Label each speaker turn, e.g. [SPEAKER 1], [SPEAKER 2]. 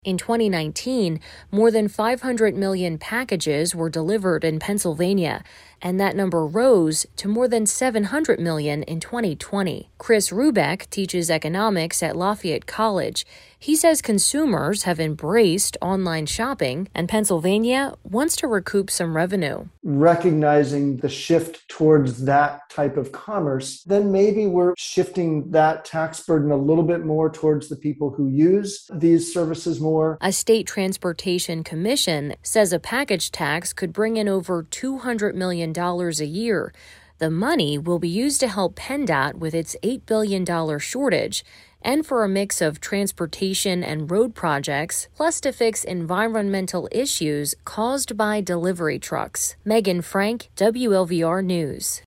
[SPEAKER 1] In 2019, more than 500 million packages were delivered in Pennsylvania, and that number rose to more than 700 million in 2020. Chris Rubeck teaches economics at Lafayette College. He says consumers have embraced online shopping, and Pennsylvania wants to recoup some revenue.
[SPEAKER 2] Recognizing the shift towards that type of commerce, then maybe we're shifting that tax burden a little bit more towards the people who use these services more.
[SPEAKER 1] A state transportation commission says a package tax could bring in over $200 million a year. The money will be used to help PennDOT with its $8 billion shortage and for a mix of transportation and road projects, plus to fix environmental issues caused by delivery trucks. Megan Frank, WLVR News.